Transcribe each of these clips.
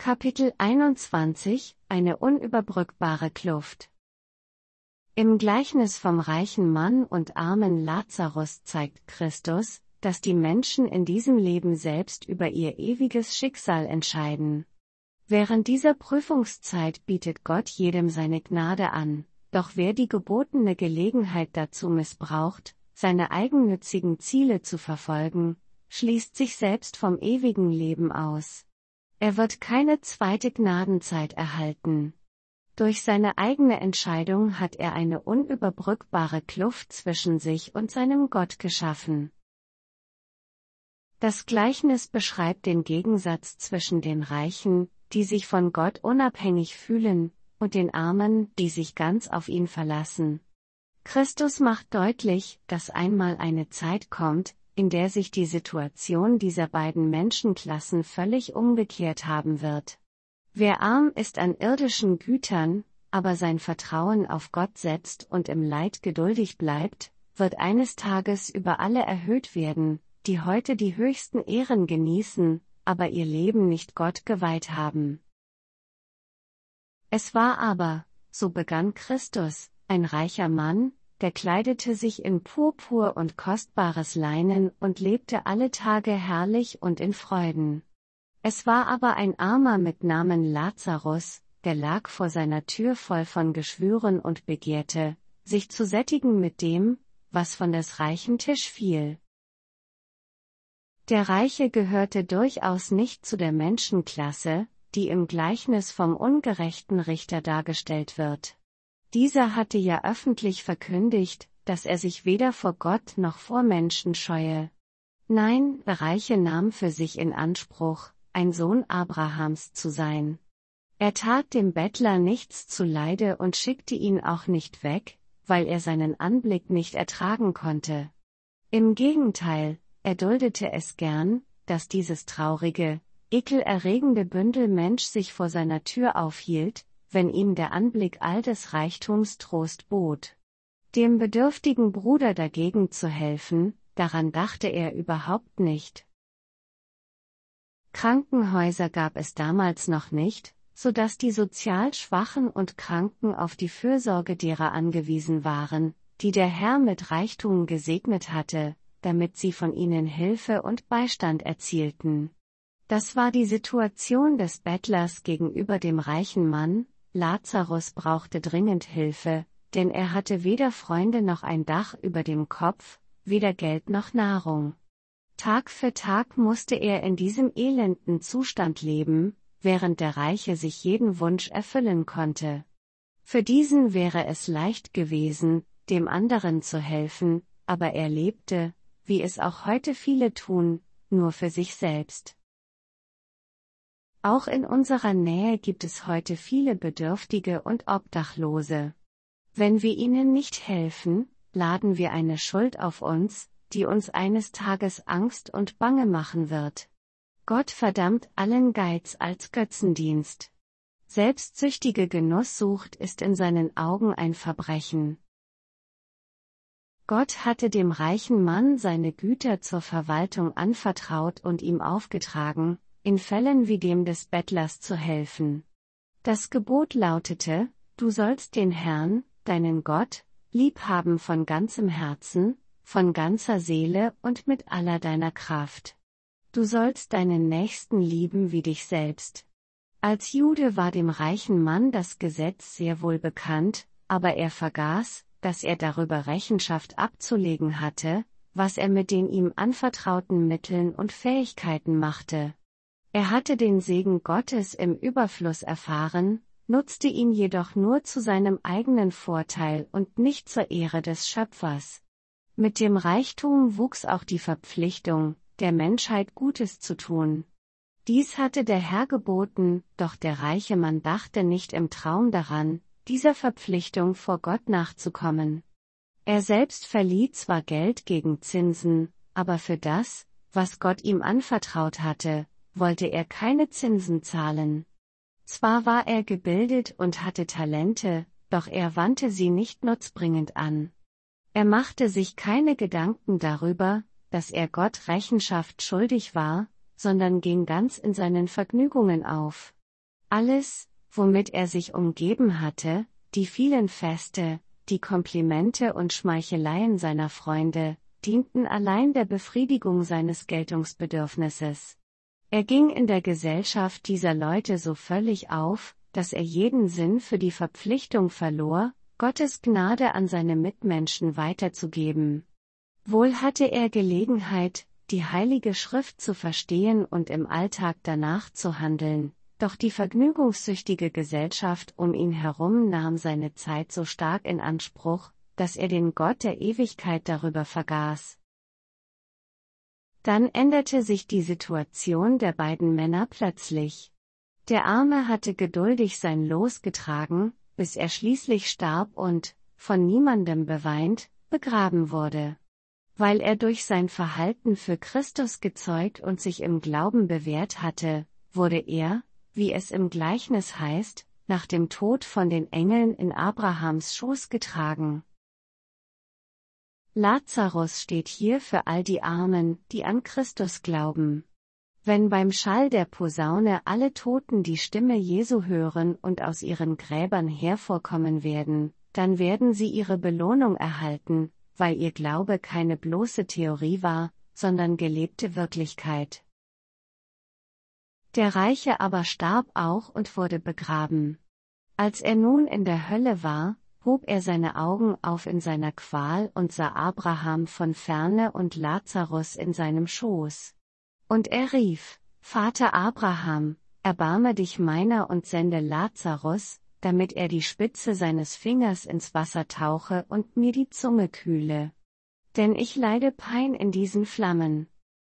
Kapitel 21 – Eine unüberbrückbare Kluft. Im Gleichnis vom reichen Mann und armen Lazarus zeigt Christus, dass die Menschen in diesem Leben selbst über ihr ewiges Schicksal entscheiden. Während dieser Prüfungszeit bietet Gott jedem seine Gnade an, doch wer die gebotene Gelegenheit dazu missbraucht, seine eigennützigen Ziele zu verfolgen, schließt sich selbst vom ewigen Leben aus. Er wird keine zweite Gnadenzeit erhalten. Durch seine eigene Entscheidung hat er eine unüberbrückbare Kluft zwischen sich und seinem Gott geschaffen. Das Gleichnis beschreibt den Gegensatz zwischen den Reichen, die sich von Gott unabhängig fühlen, und den Armen, die sich ganz auf ihn verlassen. Christus macht deutlich, dass einmal eine Zeit kommt, in der sich die Situation dieser beiden Menschenklassen völlig umgekehrt haben wird. Wer arm ist an irdischen Gütern, aber sein Vertrauen auf Gott setzt und im Leid geduldig bleibt, wird eines Tages über alle erhöht werden, die heute die höchsten Ehren genießen, aber ihr Leben nicht Gott geweiht haben. Es war aber, so begann Christus, ein reicher Mann, der kleidete sich in Purpur und kostbares Leinen und lebte alle Tage herrlich und in Freuden. Es war aber ein Armer mit Namen Lazarus, der lag vor seiner Tür voll von Geschwüren und begehrte, sich zu sättigen mit dem, was von des reichen Tisch fiel. Der Reiche gehörte durchaus nicht zu der Menschenklasse, die im Gleichnis vom ungerechten Richter dargestellt wird. Dieser hatte ja öffentlich verkündigt, dass er sich weder vor Gott noch vor Menschen scheue. Nein, der Reiche nahm für sich in Anspruch, ein Sohn Abrahams zu sein. Er tat dem Bettler nichts zuleide und schickte ihn auch nicht weg, weil er seinen Anblick nicht ertragen konnte. Im Gegenteil, er duldete es gern, dass dieses traurige, ekelerregende Bündel Mensch sich vor seiner Tür aufhielt, wenn ihm der Anblick all des Reichtums Trost bot. Dem bedürftigen Bruder dagegen zu helfen, daran dachte er überhaupt nicht. Krankenhäuser gab es damals noch nicht, so dass die sozial Schwachen und Kranken auf die Fürsorge derer angewiesen waren, die der Herr mit Reichtum gesegnet hatte, damit sie von ihnen Hilfe und Beistand erzielten. Das war die Situation des Bettlers gegenüber dem reichen Mann. Lazarus brauchte dringend Hilfe, denn er hatte weder Freunde noch ein Dach über dem Kopf, weder Geld noch Nahrung. Tag für Tag musste er in diesem elenden Zustand leben, während der Reiche sich jeden Wunsch erfüllen konnte. Für diesen wäre es leicht gewesen, dem anderen zu helfen, aber er lebte, wie es auch heute viele tun, nur für sich selbst. Auch in unserer Nähe gibt es heute viele Bedürftige und Obdachlose. Wenn wir ihnen nicht helfen, laden wir eine Schuld auf uns, die uns eines Tages Angst und Bange machen wird. Gott verdammt allen Geiz als Götzendienst. Selbstsüchtige Genusssucht ist in seinen Augen ein Verbrechen. Gott hatte dem reichen Mann seine Güter zur Verwaltung anvertraut und ihm aufgetragen, in Fällen wie dem des Bettlers zu helfen. Das Gebot lautete: Du sollst den Herrn, deinen Gott, liebhaben von ganzem Herzen, von ganzer Seele und mit aller deiner Kraft. Du sollst deinen Nächsten lieben wie dich selbst. Als Jude war dem reichen Mann das Gesetz sehr wohl bekannt, aber er vergaß, dass er darüber Rechenschaft abzulegen hatte, was er mit den ihm anvertrauten Mitteln und Fähigkeiten machte. Er hatte den Segen Gottes im Überfluss erfahren, nutzte ihn jedoch nur zu seinem eigenen Vorteil und nicht zur Ehre des Schöpfers. Mit dem Reichtum wuchs auch die Verpflichtung, der Menschheit Gutes zu tun. Dies hatte der Herr geboten, doch der reiche Mann dachte nicht im Traum daran, dieser Verpflichtung vor Gott nachzukommen. Er selbst verlieh zwar Geld gegen Zinsen, aber für das, was Gott ihm anvertraut hatte, wollte er keine Zinsen zahlen. Zwar war er gebildet und hatte Talente, doch er wandte sie nicht nutzbringend an. Er machte sich keine Gedanken darüber, dass er Gott Rechenschaft schuldig war, sondern ging ganz in seinen Vergnügungen auf. Alles, womit er sich umgeben hatte, die vielen Feste, die Komplimente und Schmeicheleien seiner Freunde, dienten allein der Befriedigung seines Geltungsbedürfnisses. Er ging in der Gesellschaft dieser Leute so völlig auf, dass er jeden Sinn für die Verpflichtung verlor, Gottes Gnade an seine Mitmenschen weiterzugeben. Wohl hatte er Gelegenheit, die Heilige Schrift zu verstehen und im Alltag danach zu handeln, doch die vergnügungssüchtige Gesellschaft um ihn herum nahm seine Zeit so stark in Anspruch, dass er den Gott der Ewigkeit darüber vergaß. Dann änderte sich die Situation der beiden Männer plötzlich. Der Arme hatte geduldig sein Los getragen, bis er schließlich starb und, von niemandem beweint, begraben wurde. Weil er durch sein Verhalten für Christus gezeugt und sich im Glauben bewährt hatte, wurde er, wie es im Gleichnis heißt, nach dem Tod von den Engeln in Abrahams Schoß getragen. Lazarus steht hier für all die Armen, die an Christus glauben. Wenn beim Schall der Posaune alle Toten die Stimme Jesu hören und aus ihren Gräbern hervorkommen werden, dann werden sie ihre Belohnung erhalten, weil ihr Glaube keine bloße Theorie war, sondern gelebte Wirklichkeit. Der Reiche aber starb auch und wurde begraben. Als er nun in der Hölle war, hob er seine Augen auf in seiner Qual und sah Abraham von ferne und Lazarus in seinem Schoß. Und er rief: Vater Abraham, erbarme dich meiner und sende Lazarus, damit er die Spitze seines Fingers ins Wasser tauche und mir die Zunge kühle. Denn ich leide Pein in diesen Flammen.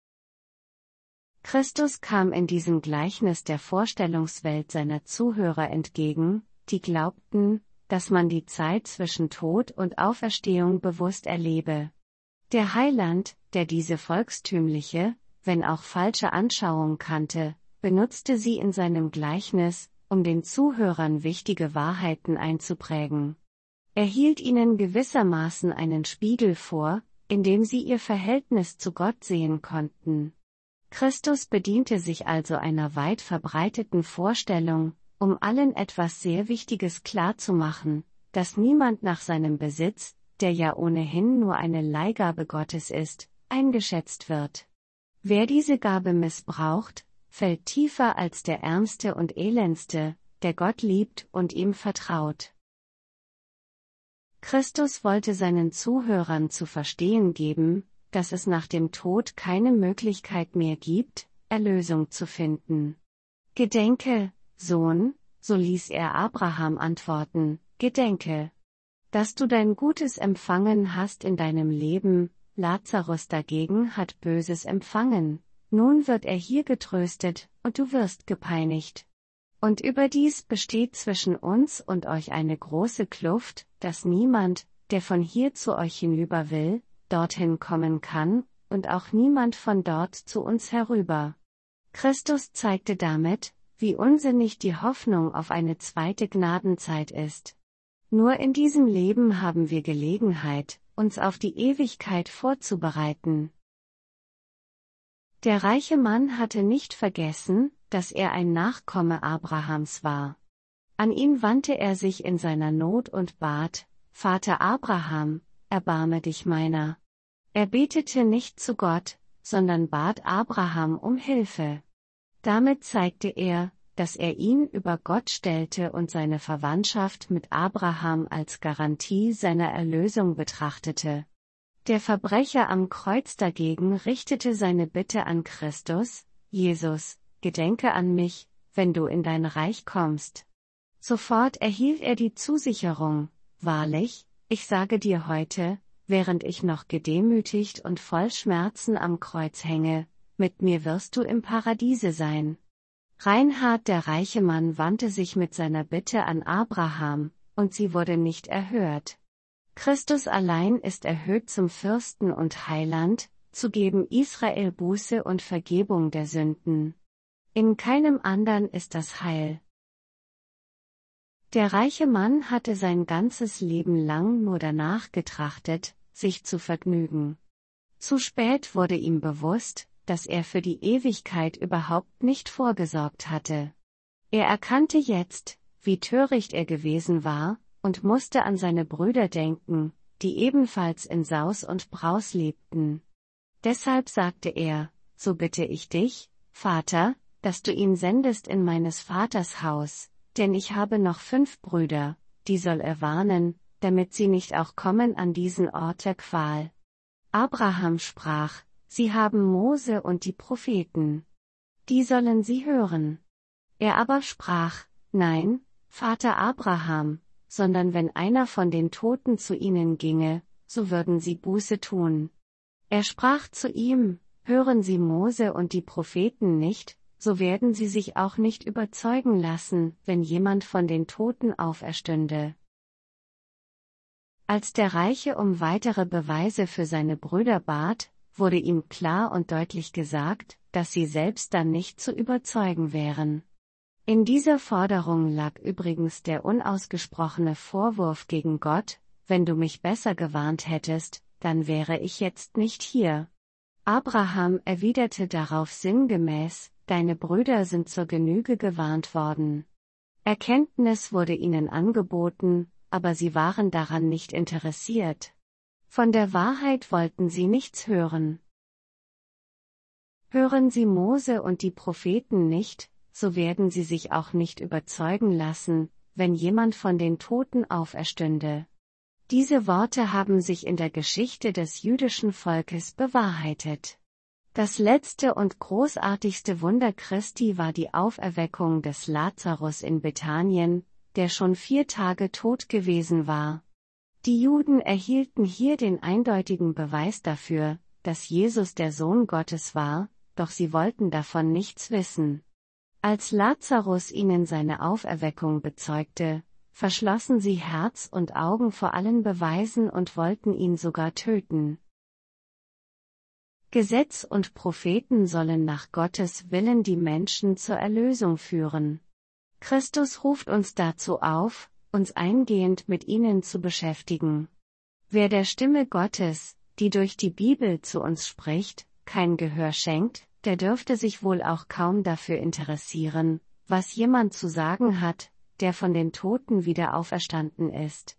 Christus kam in diesem Gleichnis der Vorstellungswelt seiner Zuhörer entgegen, die glaubten, dass man die Zeit zwischen Tod und Auferstehung bewusst erlebe. Der Heiland, der diese volkstümliche, wenn auch falsche Anschauung kannte, benutzte sie in seinem Gleichnis, um den Zuhörern wichtige Wahrheiten einzuprägen. Er hielt ihnen gewissermaßen einen Spiegel vor, in dem sie ihr Verhältnis zu Gott sehen konnten. Christus bediente sich also einer weit verbreiteten Vorstellung, um allen etwas sehr Wichtiges klarzumachen, dass niemand nach seinem Besitz, der ja ohnehin nur eine Leihgabe Gottes ist, eingeschätzt wird. Wer diese Gabe missbraucht, fällt tiefer als der Ärmste und Elendste, der Gott liebt und ihm vertraut. Christus wollte seinen Zuhörern zu verstehen geben, dass es nach dem Tod keine Möglichkeit mehr gibt, Erlösung zu finden. Gedenke, Sohn, so ließ er Abraham antworten, gedenke, dass du dein Gutes empfangen hast in deinem Leben, Lazarus dagegen hat Böses empfangen, nun wird er hier getröstet, und du wirst gepeinigt. Und überdies besteht zwischen uns und euch eine große Kluft, dass niemand, der von hier zu euch hinüber will, dorthin kommen kann, und auch niemand von dort zu uns herüber. Christus zeigte damit, wie unsinnig die Hoffnung auf eine zweite Gnadenzeit ist. Nur in diesem Leben haben wir Gelegenheit, uns auf die Ewigkeit vorzubereiten. Der reiche Mann hatte nicht vergessen, dass er ein Nachkomme Abrahams war. An ihn wandte er sich in seiner Not und bat: Vater Abraham, erbarme dich meiner. Er betete nicht zu Gott, sondern bat Abraham um Hilfe. Damit zeigte er, dass er ihn über Gott stellte und seine Verwandtschaft mit Abraham als Garantie seiner Erlösung betrachtete. Der Verbrecher am Kreuz dagegen richtete seine Bitte an Christus: Jesus, gedenke an mich, wenn du in dein Reich kommst. Sofort erhielt er die Zusicherung: Wahrlich, ich sage dir heute, während ich noch gedemütigt und voll Schmerzen am Kreuz hänge, mit mir wirst du im Paradiese sein. Reinhard der reiche Mann wandte sich mit seiner Bitte an Abraham, und sie wurde nicht erhört. Christus allein ist erhöht zum Fürsten und Heiland, zu geben Israel Buße und Vergebung der Sünden. In keinem anderen ist das Heil. Der reiche Mann hatte sein ganzes Leben lang nur danach getrachtet, sich zu vergnügen. Zu spät wurde ihm bewusst, dass er für die Ewigkeit überhaupt nicht vorgesorgt hatte. Er erkannte jetzt, wie töricht er gewesen war, und musste an seine Brüder denken, die ebenfalls in Saus und Braus lebten. Deshalb sagte er, so bitte ich dich, Vater, dass du ihn sendest in meines Vaters Haus, denn ich habe noch 5 Brüder, die soll er warnen, damit sie nicht auch kommen an diesen Ort der Qual. Abraham sprach, sie haben Mose und die Propheten. Die sollen sie hören. Er aber sprach, nein, Vater Abraham, sondern wenn einer von den Toten zu ihnen ginge, so würden sie Buße tun. Er sprach zu ihm, hören Sie Mose und die Propheten nicht, so werden sie sich auch nicht überzeugen lassen, wenn jemand von den Toten auferstünde. Als der Reiche um weitere Beweise für seine Brüder bat, wurde ihm klar und deutlich gesagt, dass sie selbst dann nicht zu überzeugen wären. In dieser Forderung lag übrigens der unausgesprochene Vorwurf gegen Gott, wenn du mich besser gewarnt hättest, dann wäre ich jetzt nicht hier. Abraham erwiderte darauf sinngemäß, deine Brüder sind zur Genüge gewarnt worden. Erkenntnis wurde ihnen angeboten, aber sie waren daran nicht interessiert. Von der Wahrheit wollten sie nichts hören. Hören Sie Mose und die Propheten nicht, so werden sie sich auch nicht überzeugen lassen, wenn jemand von den Toten auferstünde. Diese Worte haben sich in der Geschichte des jüdischen Volkes bewahrheitet. Das letzte und großartigste Wunder Christi war die Auferweckung des Lazarus in Bethanien, der schon 4 Tage tot gewesen war. Die Juden erhielten hier den eindeutigen Beweis dafür, dass Jesus der Sohn Gottes war, doch sie wollten davon nichts wissen. Als Lazarus ihnen seine Auferweckung bezeugte, verschlossen sie Herz und Augen vor allen Beweisen und wollten ihn sogar töten. Gesetz und Propheten sollen nach Gottes Willen die Menschen zur Erlösung führen. Christus ruft uns dazu auf, uns eingehend mit ihnen zu beschäftigen. Wer der Stimme Gottes, die durch die Bibel zu uns spricht, kein Gehör schenkt, der dürfte sich wohl auch kaum dafür interessieren, was jemand zu sagen hat, der von den Toten wieder auferstanden ist.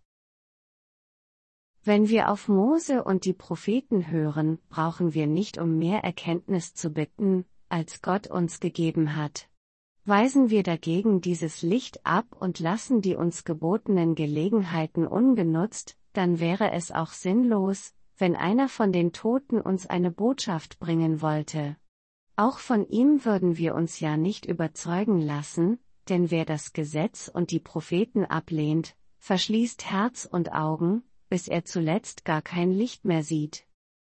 Wenn wir auf Mose und die Propheten hören, brauchen wir nicht um mehr Erkenntnis zu bitten, als Gott uns gegeben hat. Weisen wir dagegen dieses Licht ab und lassen die uns gebotenen Gelegenheiten ungenutzt, dann wäre es auch sinnlos, wenn einer von den Toten uns eine Botschaft bringen wollte. Auch von ihm würden wir uns ja nicht überzeugen lassen, denn wer das Gesetz und die Propheten ablehnt, verschließt Herz und Augen, bis er zuletzt gar kein Licht mehr sieht.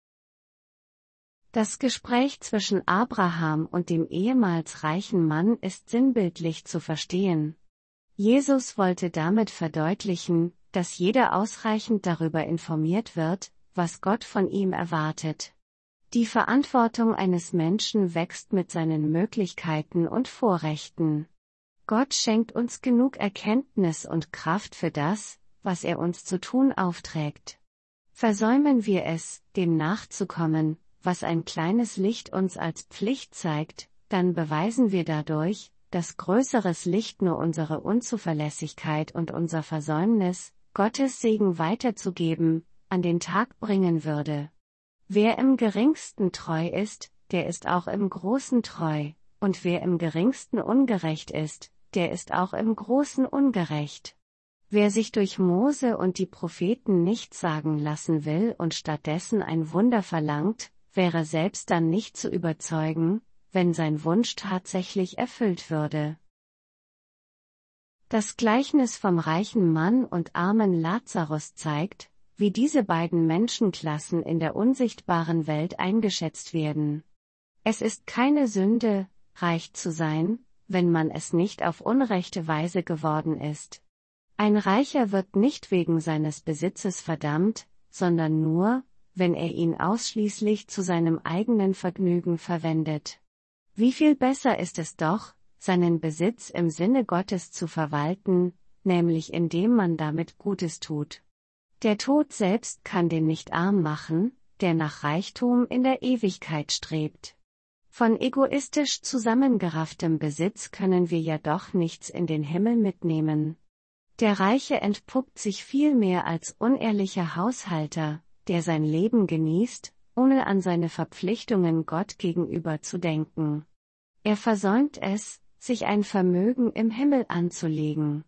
Das Gespräch zwischen Abraham und dem ehemals reichen Mann ist sinnbildlich zu verstehen. Jesus wollte damit verdeutlichen, dass jeder ausreichend darüber informiert wird, was Gott von ihm erwartet. Die Verantwortung eines Menschen wächst mit seinen Möglichkeiten und Vorrechten. Gott schenkt uns genug Erkenntnis und Kraft für das, was er uns zu tun aufträgt. Versäumen wir es, dem nachzukommen, was ein kleines Licht uns als Pflicht zeigt, dann beweisen wir dadurch, dass größeres Licht nur unsere Unzuverlässigkeit und unser Versäumnis, Gottes Segen weiterzugeben, an den Tag bringen würde. Wer im Geringsten treu ist, der ist auch im Großen treu, und wer im Geringsten ungerecht ist, der ist auch im Großen ungerecht. Wer sich durch Mose und die Propheten nichts sagen lassen will und stattdessen ein Wunder verlangt, wäre selbst dann nicht zu überzeugen, wenn sein Wunsch tatsächlich erfüllt würde. Das Gleichnis vom reichen Mann und armen Lazarus zeigt, wie diese beiden Menschenklassen in der unsichtbaren Welt eingeschätzt werden. Es ist keine Sünde, reich zu sein, wenn man es nicht auf unrechte Weise geworden ist. Ein Reicher wird nicht wegen seines Besitzes verdammt, sondern nur, wenn er ihn ausschließlich zu seinem eigenen Vergnügen verwendet. Wie viel besser ist es doch, seinen Besitz im Sinne Gottes zu verwalten, nämlich indem man damit Gutes tut. Der Tod selbst kann den nicht arm machen, der nach Reichtum in der Ewigkeit strebt. Von egoistisch zusammengerafftem Besitz können wir ja doch nichts in den Himmel mitnehmen. Der Reiche entpuppt sich vielmehr als unehrlicher Haushalter, der sein Leben genießt, ohne an seine Verpflichtungen Gott gegenüber zu denken. Er versäumt es, sich ein Vermögen im Himmel anzulegen.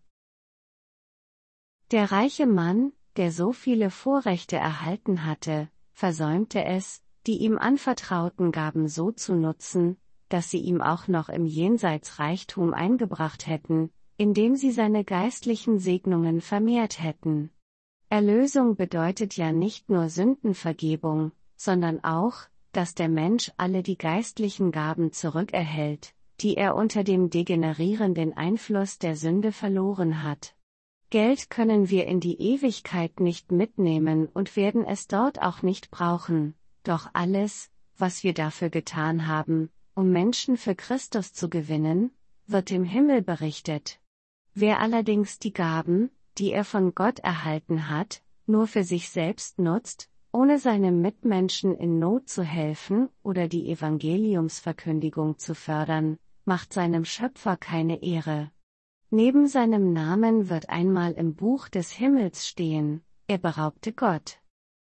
Der reiche Mann, der so viele Vorrechte erhalten hatte, versäumte es, die ihm anvertrauten Gaben so zu nutzen, dass sie ihm auch noch im Jenseits Reichtum eingebracht hätten, indem sie seine geistlichen Segnungen vermehrt hätten. Erlösung bedeutet ja nicht nur Sündenvergebung, sondern auch, dass der Mensch alle die geistlichen Gaben zurückerhält, die er unter dem degenerierenden Einfluss der Sünde verloren hat. Geld können wir in die Ewigkeit nicht mitnehmen und werden es dort auch nicht brauchen, doch alles, was wir dafür getan haben, um Menschen für Christus zu gewinnen, wird im Himmel berichtet. Wer allerdings die Gaben, die er von Gott erhalten hat, nur für sich selbst nutzt, ohne seinem Mitmenschen in Not zu helfen oder die Evangeliumsverkündigung zu fördern, macht seinem Schöpfer keine Ehre. Neben seinem Namen wird einmal im Buch des Himmels stehen, er beraubte Gott.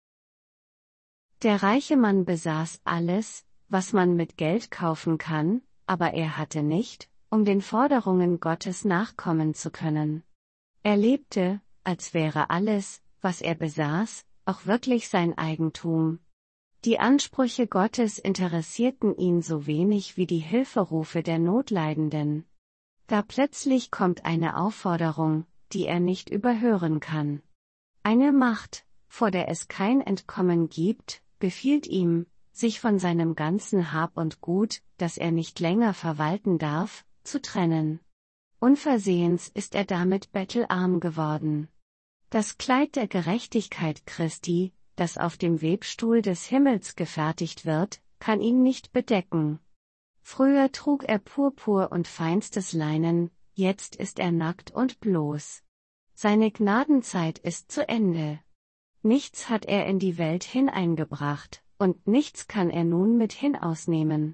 Der reiche Mann besaß alles, was man mit Geld kaufen kann, aber er hatte nicht, um den Forderungen Gottes nachkommen zu können. Er lebte, als wäre alles, was er besaß, auch wirklich sein Eigentum. Die Ansprüche Gottes interessierten ihn so wenig wie die Hilferufe der Notleidenden. Da plötzlich kommt eine Aufforderung, die er nicht überhören kann. Eine Macht, vor der es kein Entkommen gibt, befiehlt ihm, sich von seinem ganzen Hab und Gut, das er nicht länger verwalten darf, zu trennen. Unversehens ist er damit bettelarm geworden. Das Kleid der Gerechtigkeit Christi, das auf dem Webstuhl des Himmels gefertigt wird, kann ihn nicht bedecken. Früher trug er Purpur und feinstes Leinen, jetzt ist er nackt und bloß. Seine Gnadenzeit ist zu Ende. Nichts hat er in die Welt hineingebracht, und nichts kann er nun mit hinausnehmen.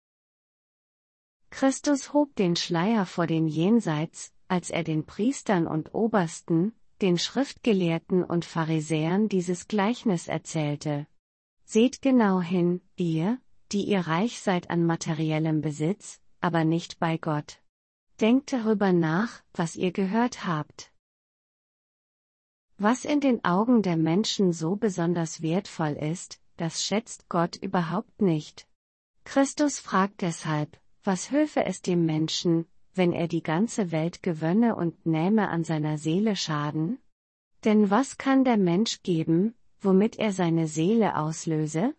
Christus hob den Schleier vor dem Jenseits, als er den Priestern und Obersten, den Schriftgelehrten und Pharisäern dieses Gleichnis erzählte. Seht genau hin, ihr, die ihr reich seid an materiellem Besitz, aber nicht bei Gott. Denkt darüber nach, was ihr gehört habt. Was in den Augen der Menschen so besonders wertvoll ist, das schätzt Gott überhaupt nicht. Christus fragt deshalb, was hülfe es dem Menschen, wenn er die ganze Welt gewönne und nähme an seiner Seele Schaden? Denn was kann der Mensch geben, womit er seine Seele auslöse?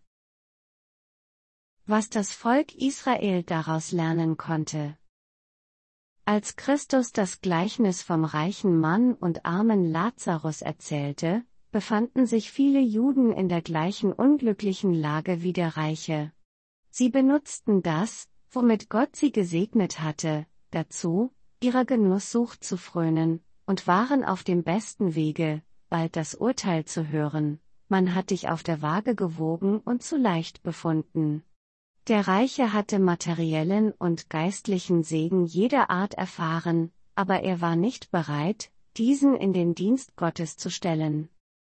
Was das Volk Israel daraus lernen konnte. Als Christus das Gleichnis vom reichen Mann und armen Lazarus erzählte, befanden sich viele Juden in der gleichen unglücklichen Lage wie der Reiche. Sie benutzten das, womit Gott sie gesegnet hatte, dazu, ihrer Genusssucht zu frönen, und waren auf dem besten Wege, bald das Urteil zu hören: Man hat dich auf der Waage gewogen und zu leicht befunden. Der Reiche hatte materiellen und geistlichen Segen jeder Art erfahren, aber er war nicht bereit, diesen in den Dienst Gottes zu stellen.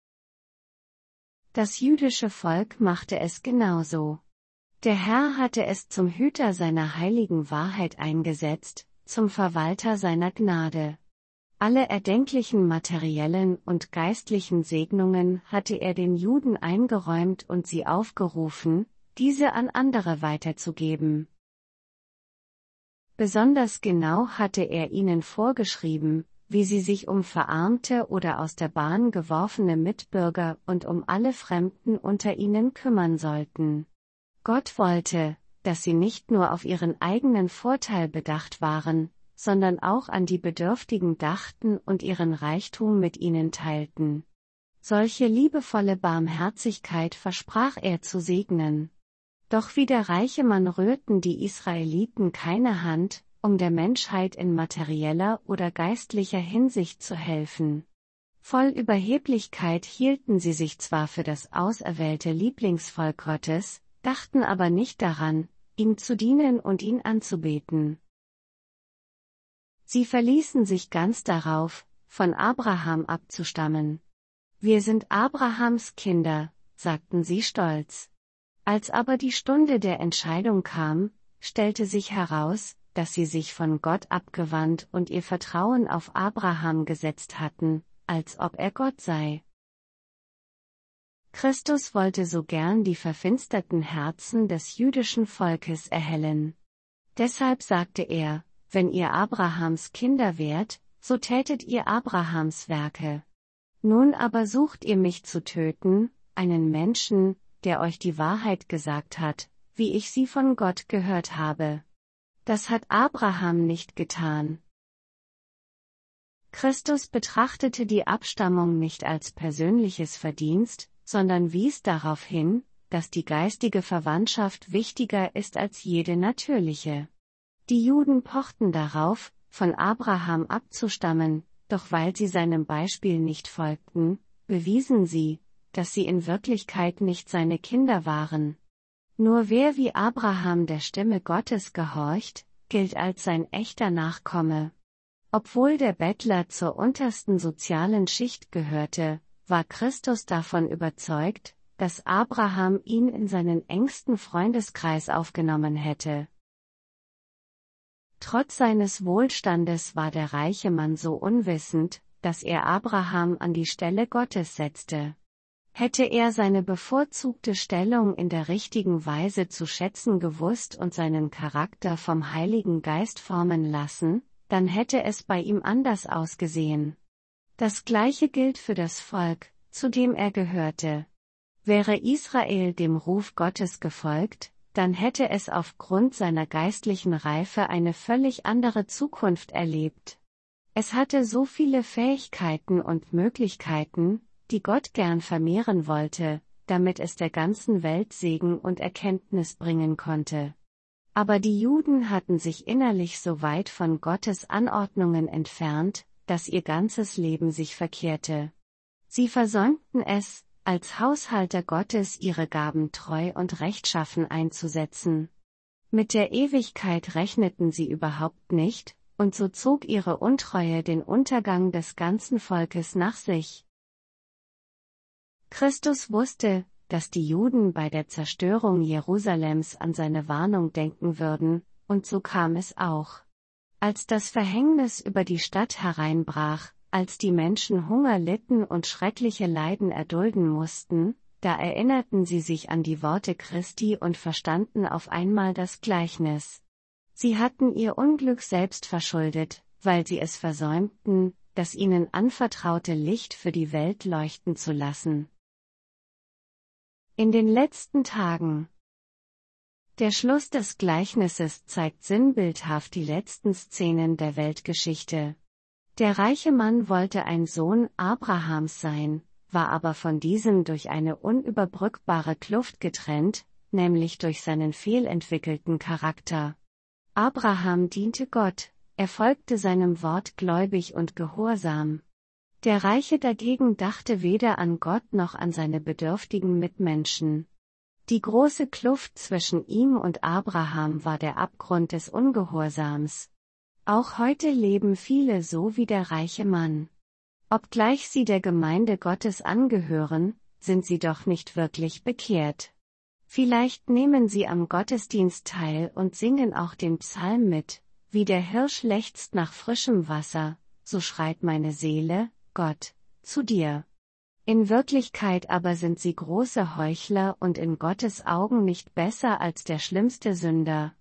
Das jüdische Volk machte es genauso. Der Herr hatte es zum Hüter seiner heiligen Wahrheit eingesetzt, zum Verwalter seiner Gnade. Alle erdenklichen materiellen und geistlichen Segnungen hatte er den Juden eingeräumt und sie aufgerufen, diese an andere weiterzugeben. Besonders genau hatte er ihnen vorgeschrieben, wie sie sich um verarmte oder aus der Bahn geworfene Mitbürger und um alle Fremden unter ihnen kümmern sollten. Gott wollte, dass sie nicht nur auf ihren eigenen Vorteil bedacht waren, sondern auch an die Bedürftigen dachten und ihren Reichtum mit ihnen teilten. Solche liebevolle Barmherzigkeit versprach er zu segnen. Doch wie der reiche Mann rührten die Israeliten keine Hand, um der Menschheit in materieller oder geistlicher Hinsicht zu helfen. Voll Überheblichkeit hielten sie sich zwar für das auserwählte Lieblingsvolk Gottes, dachten aber nicht daran, ihm zu dienen und ihn anzubeten. Sie verließen sich ganz darauf, von Abraham abzustammen. Wir sind Abrahams Kinder, sagten sie stolz. Als aber die Stunde der Entscheidung kam, stellte sich heraus, dass sie sich von Gott abgewandt und ihr Vertrauen auf Abraham gesetzt hatten, als ob er Gott sei. Christus wollte so gern die verfinsterten Herzen des jüdischen Volkes erhellen. Deshalb sagte er, wenn ihr Abrahams Kinder wärt, so tätet ihr Abrahams Werke. Nun aber sucht ihr mich zu töten, einen Menschen, der euch die Wahrheit gesagt hat, wie ich sie von Gott gehört habe. Das hat Abraham nicht getan. Christus betrachtete die Abstammung nicht als persönliches Verdienst, sondern wies darauf hin, dass die geistige Verwandtschaft wichtiger ist als jede natürliche. Die Juden pochten darauf, von Abraham abzustammen, doch weil sie seinem Beispiel nicht folgten, bewiesen sie, dass sie in Wirklichkeit nicht seine Kinder waren. Nur wer wie Abraham der Stimme Gottes gehorcht, gilt als sein echter Nachkomme. Obwohl der Bettler zur untersten sozialen Schicht gehörte, war Christus davon überzeugt, dass Abraham ihn in seinen engsten Freundeskreis aufgenommen hätte. Trotz seines Wohlstandes war der reiche Mann so unwissend, dass er Abraham an die Stelle Gottes setzte. Hätte er seine bevorzugte Stellung in der richtigen Weise zu schätzen gewusst und seinen Charakter vom Heiligen Geist formen lassen, dann hätte es bei ihm anders ausgesehen. Das Gleiche gilt für das Volk, zu dem er gehörte. Wäre Israel dem Ruf Gottes gefolgt, dann hätte es aufgrund seiner geistlichen Reife eine völlig andere Zukunft erlebt. Es hatte so viele Fähigkeiten und Möglichkeiten, die Gott gern vermehren wollte, damit es der ganzen Welt Segen und Erkenntnis bringen konnte. Aber die Juden hatten sich innerlich so weit von Gottes Anordnungen entfernt, dass ihr ganzes Leben sich verkehrte. Sie versäumten es, als Haushalter Gottes ihre Gaben treu und rechtschaffen einzusetzen. Mit der Ewigkeit rechneten sie überhaupt nicht, und so zog ihre Untreue den Untergang des ganzen Volkes nach sich. Christus wusste, dass die Juden bei der Zerstörung Jerusalems an seine Warnung denken würden, und so kam es auch. Als das Verhängnis über die Stadt hereinbrach, als die Menschen Hunger litten und schreckliche Leiden erdulden mussten, da erinnerten sie sich an die Worte Christi und verstanden auf einmal das Gleichnis. Sie hatten ihr Unglück selbst verschuldet, weil sie es versäumten, das ihnen anvertraute Licht für die Welt leuchten zu lassen. In den letzten Tagen. Der Schluss des Gleichnisses zeigt sinnbildhaft die letzten Szenen der Weltgeschichte. Der reiche Mann wollte ein Sohn Abrahams sein, war aber von diesem durch eine unüberbrückbare Kluft getrennt, nämlich durch seinen fehlentwickelten Charakter. Abraham diente Gott, er folgte seinem Wort gläubig und gehorsam. Der Reiche dagegen dachte weder an Gott noch an seine bedürftigen Mitmenschen. Die große Kluft zwischen ihm und Abraham war der Abgrund des Ungehorsams. Auch heute leben viele so wie der reiche Mann. Obgleich sie der Gemeinde Gottes angehören, sind sie doch nicht wirklich bekehrt. Vielleicht nehmen sie am Gottesdienst teil und singen auch den Psalm mit, wie der Hirsch lechzt nach frischem Wasser, so schreit meine Seele, Gott, zu dir. In Wirklichkeit aber sind sie große Heuchler und in Gottes Augen nicht besser als der schlimmste Sünder.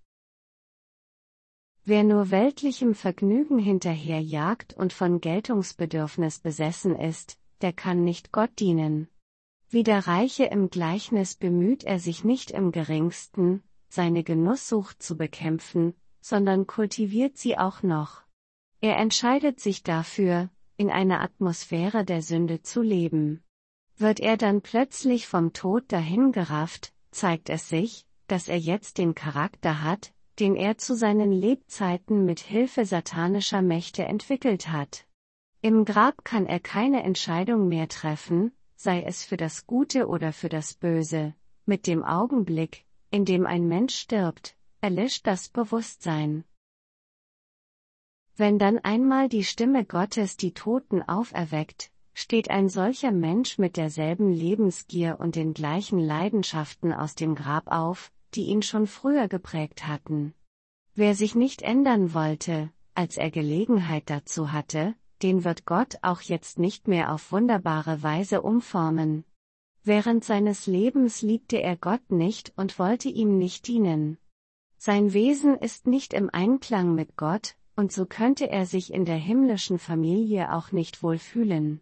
Wer nur weltlichem Vergnügen hinterherjagt und von Geltungsbedürfnis besessen ist, der kann nicht Gott dienen. Wie der Reiche im Gleichnis bemüht er sich nicht im geringsten, seine Genusssucht zu bekämpfen, sondern kultiviert sie auch noch. Er entscheidet sich dafür, in einer Atmosphäre der Sünde zu leben. Wird er dann plötzlich vom Tod dahingerafft, zeigt es sich, dass er jetzt den Charakter hat, den er zu seinen Lebzeiten mit Hilfe satanischer Mächte entwickelt hat. Im Grab kann er keine Entscheidung mehr treffen, sei es für das Gute oder für das Böse. Mit dem Augenblick, in dem ein Mensch stirbt, erlischt das Bewusstsein. Wenn dann einmal die Stimme Gottes die Toten auferweckt, steht ein solcher Mensch mit derselben Lebensgier und den gleichen Leidenschaften aus dem Grab auf, die ihn schon früher geprägt hatten. Wer sich nicht ändern wollte, als er Gelegenheit dazu hatte, den wird Gott auch jetzt nicht mehr auf wunderbare Weise umformen. Während seines Lebens liebte er Gott nicht und wollte ihm nicht dienen. Sein Wesen ist nicht im Einklang mit Gott, und so könnte er sich in der himmlischen Familie auch nicht wohlfühlen.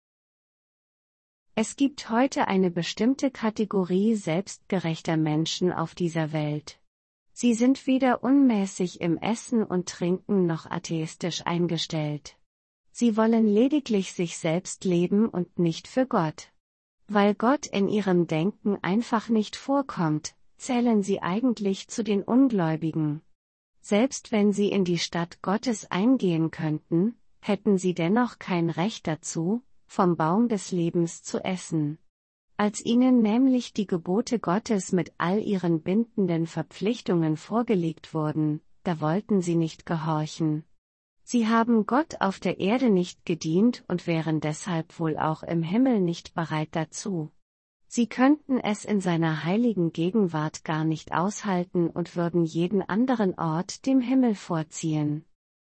Es gibt heute eine bestimmte Kategorie selbstgerechter Menschen auf dieser Welt. Sie sind weder unmäßig im Essen und Trinken noch atheistisch eingestellt. Sie wollen lediglich sich selbst leben und nicht für Gott. Weil Gott in ihrem Denken einfach nicht vorkommt, zählen sie eigentlich zu den Ungläubigen. Selbst wenn sie in die Stadt Gottes eingehen könnten, hätten sie dennoch kein Recht dazu, vom Baum des Lebens zu essen. Als ihnen nämlich die Gebote Gottes mit all ihren bindenden Verpflichtungen vorgelegt wurden, da wollten sie nicht gehorchen. Sie haben Gott auf der Erde nicht gedient und wären deshalb wohl auch im Himmel nicht bereit dazu. Sie könnten es in seiner heiligen Gegenwart gar nicht aushalten und würden jeden anderen Ort dem Himmel vorziehen.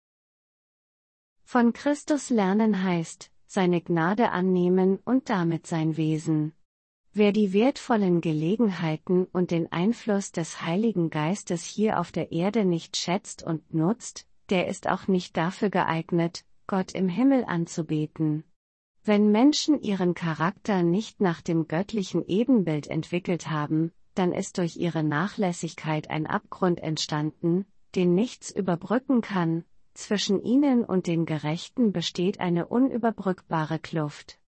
Von Christus lernen heißt, seine Gnade annehmen und damit sein Wesen. Wer die wertvollen Gelegenheiten und den Einfluss des Heiligen Geistes hier auf der Erde nicht schätzt und nutzt, der ist auch nicht dafür geeignet, Gott im Himmel anzubeten. Wenn Menschen ihren Charakter nicht nach dem göttlichen Ebenbild entwickelt haben, dann ist durch ihre Nachlässigkeit ein Abgrund entstanden, den nichts überbrücken kann. Zwischen ihnen und den Gerechten besteht eine unüberbrückbare Kluft.